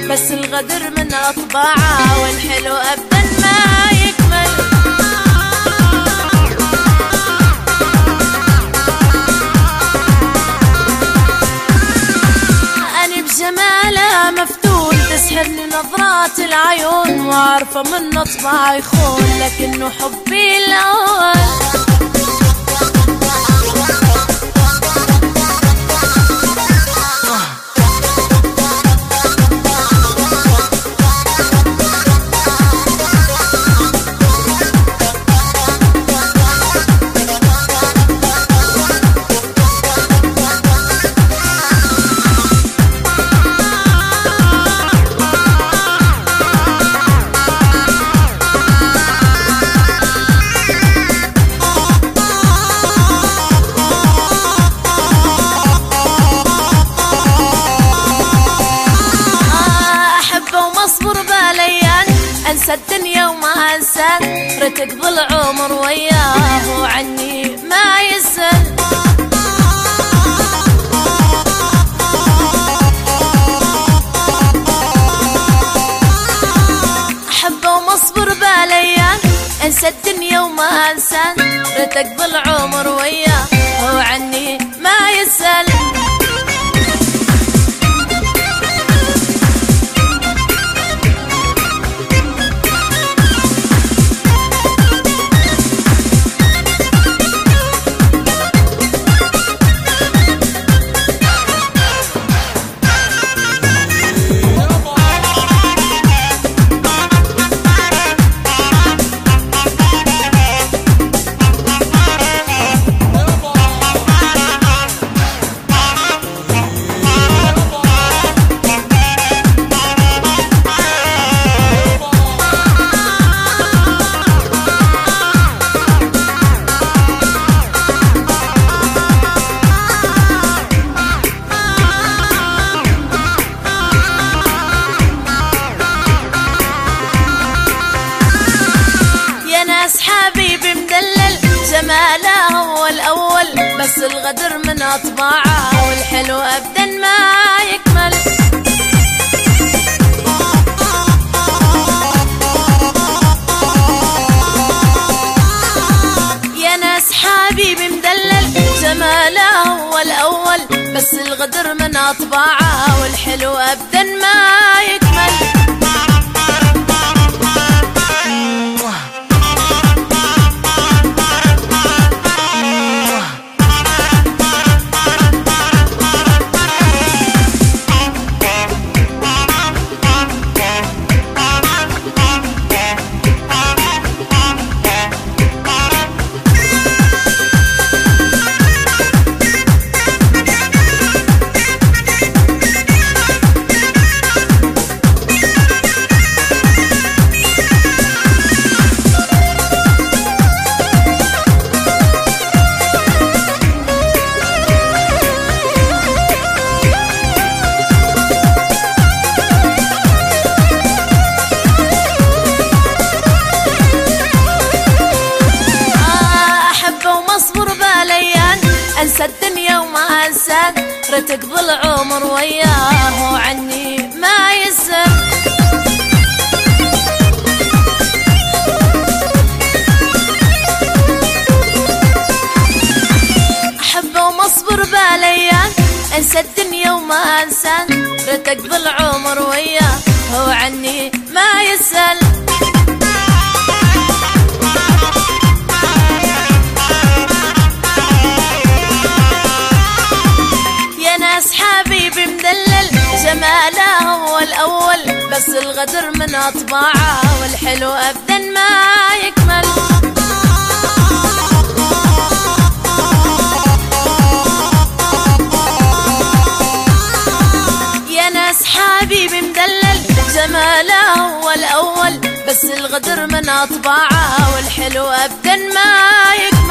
بس الغدر من أطباعه والحلو أبدا ما يكمل. أنا بجماله مفتون تسحرني نظرات العيون، وعارفة من طباعه يخون لكنه حبي الأول. انسى الدنيا وما انسى، رتقضي العمر وياه وعني ما يسل. احبه وما اصبر باليان، انسى الدنيا وما انسى، رتقضي العمر وياه وعني ما يسل. حبيبي مدلل جماله هو الأول، بس الغدر من أطباعه والحلو أبدا ما يكمل. يا ناس حبيبي مدلل جماله هو الأول، بس الغدر من أطباعه والحلو أبدا ما يكمل. انسى الدنيا وما انسى، رتقضي العمر وياه وعني ما يسر. احبه وما اصبر باليان، انسى الدنيا وما انسى، رتقضي العمر وياه وعني ما يسل. حبيبي مدلل جماله هو الأول، بس الغدر من أطباعه والحلو أبدا ما يكمل. يا ناس حبيبي مدلل جماله هو الأول، بس الغدر من أطباعه والحلو أبدا ما يكمل.